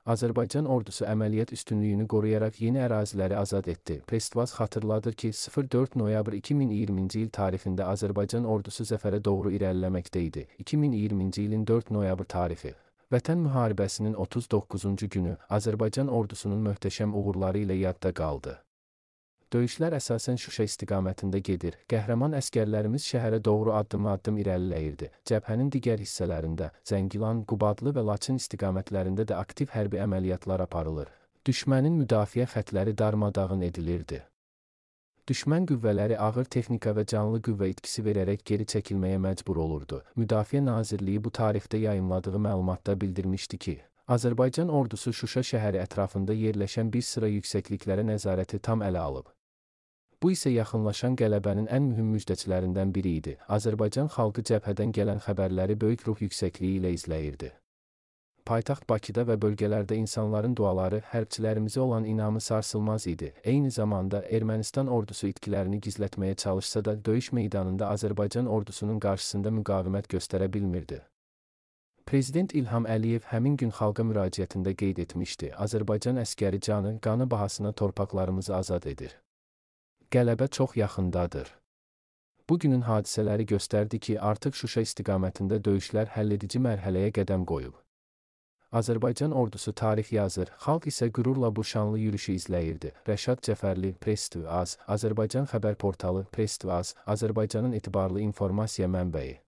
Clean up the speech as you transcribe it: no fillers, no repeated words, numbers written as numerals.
Azərbaycan ordusu əməliyyat üstünlüyünü qoruyaraq yeni əraziləri azad etdi. Prestvaz xatırladır ki, 04 noyabr 2020-ci il tarixində Azərbaycan ordusu zəfərə doğru irəliləməkdə idi. 2020-ci ilin 4 noyabr tarixi. Vətən müharibəsinin 39-cu günü Azərbaycan ordusunun möhtəşəm uğurları ilə yadda qaldı. Döyüşlər əsasən Şuşa istiqamətində gedir. Qəhrəman əsgərlərimiz şəhərə doğru addım-addım irəliləyirdi. Cəbhənin digər hissələrində, Zəngilan, Qubadlı və Laçın istiqamətlərində də aktiv hərbi əməliyyatlar aparılır. Düşmənin müdafiə xətləri darmadağın edilirdi. Düşmən qüvvələri ağır texnika və canlı qüvvə itkisi verərək geri çəkilməyə məcbur olurdu. Müdafiə Nazirliyi bu tarixdə yayımladığı məlumatda bildirmişdi ki, Azərbaycan ordusu Şuşa şəhəri ətrafında yerləşən bir sıra yüksəkliklərə nəzarəti tam ələ alıb. Bu isə yaxınlaşan qələbənin ən mühüm müjdəçilərindən biri idi. Azərbaycan xalqı cəbhədən gələn xəbərləri böyük ruh yüksəkliyi ilə izləyirdi. Paytaxt Bakıda və bölgələrdə insanların duaları, hərbçilərimizə olan inamı sarsılmaz idi. Eyni zamanda Ermənistan ordusu itkilərini gizlətməyə çalışsa da döyüş meydanında Azərbaycan ordusunun qarşısında müqavimət göstərə bilmirdi. Prezident İlham Əliyev həmin gün xalqa müraciətində qeyd etmişdi: Azərbaycan əskəri canı, qanı bahasına torpaqlarımızı azad edir. Qələbə çox yaxındadır. Bugünün hadisələri göstərdi ki, artıq Şuşa istiqamətində döyüşlər həlledici mərhələyə qədəm qoyub. Azərbaycan ordusu tarix yazır, xalq isə qürurla bu şanlı yürüşü izləyirdi. Rəşad Cəfərli, Press TV Az, Azərbaycan xəbər portalı Press TV Az, Azərbaycanın etibarlı informasiya mənbəyi.